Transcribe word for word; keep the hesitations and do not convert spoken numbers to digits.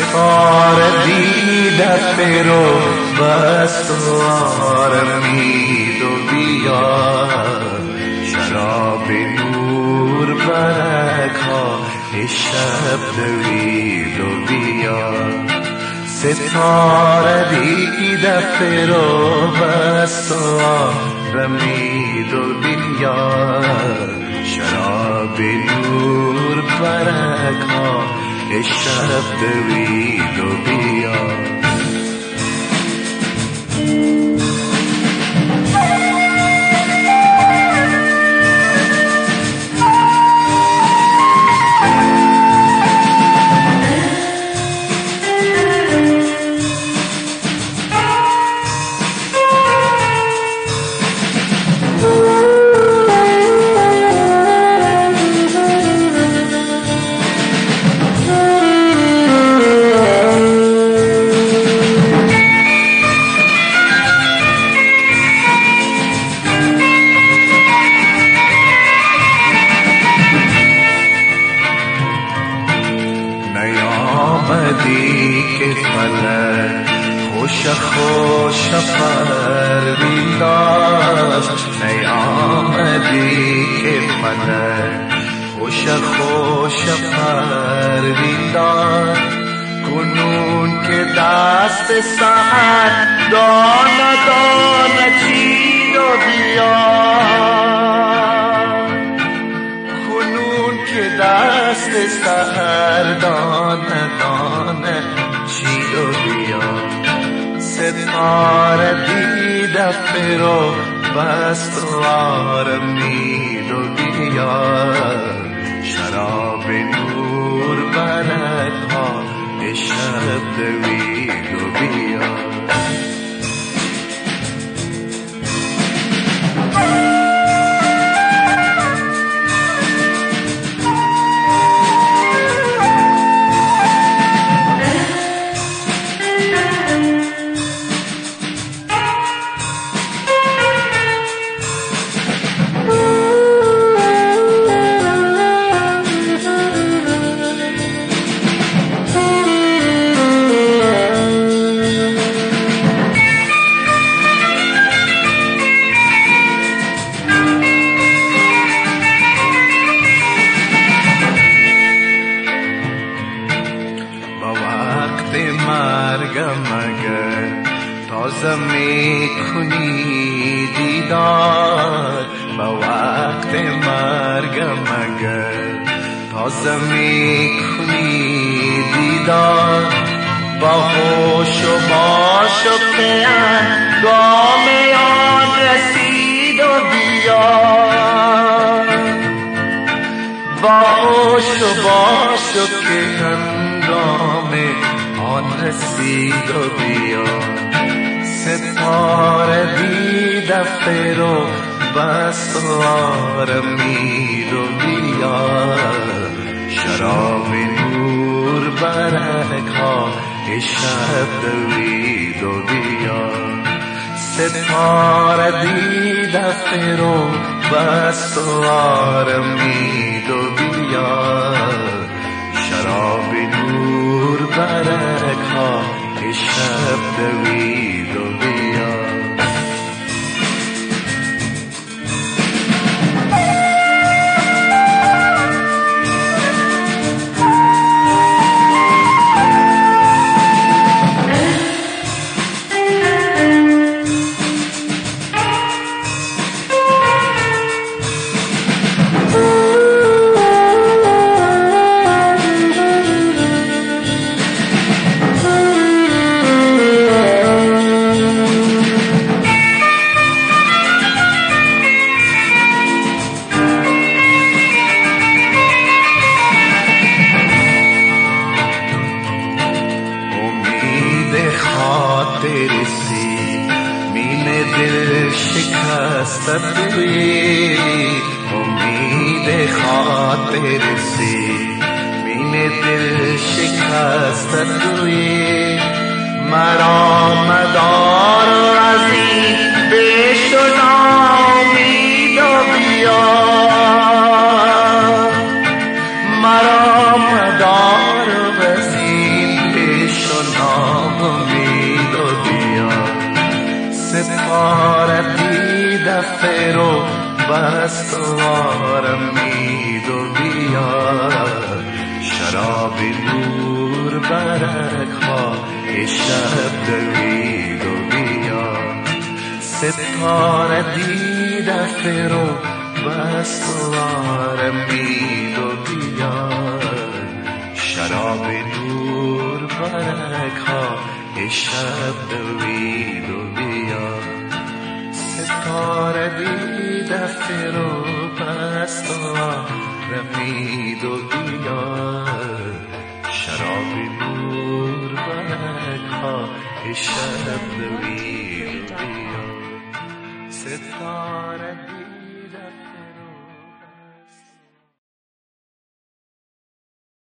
ستاره دیده فرو بست و آرمید و بیا شراب نور برک ها شب دوید و بیا ستاره دیده فرو بست و آرمید و بیا شراب نور برک ها شب دوید و بیا نیامدی که فلک خوش خوش پروین داشت نیامدی که فلک خوش خوش پروین داشت کنون که دست سحر دانه دانه چین و بیار کنون که دست سحر دانه دانه چین و بیار ستاره دیده فرو بست و آرمید و بیار شراب نور برک ها شب دوید و بیار مرگم اگر تازه می کنی دیدار با وقت مرگم اگر تازه می کنی دیدار با هوش و باش و که انگام آن رسید و بیار با هوش و باش و که انگام آن رسید و بیا ستاره دیده فرو بست و آرمید و بیا شراب نور برک ها شب دوید و بیا ستاره دیده فرو بست و آرمید و بیا شراب نور برک ها شب دوید و بیا خاطر سی مین دل شکست توی امید خاطر سی مین دل شکست توی مرا مدار و عزیز بش و نامید و بیا مرا مدار و عزیز و ناامید و بیا ستاره دیده فرو بست و آرمید و بیا شراب نور برک ها شب دوید و بیا ستاره دیده فرو بست و آرمید و بیا شراب نور برک ها شب دوید و بیا ستاره دیده فرو بست و آرمید و بیا شراب نور برک ها شب دوید و بیا ستاره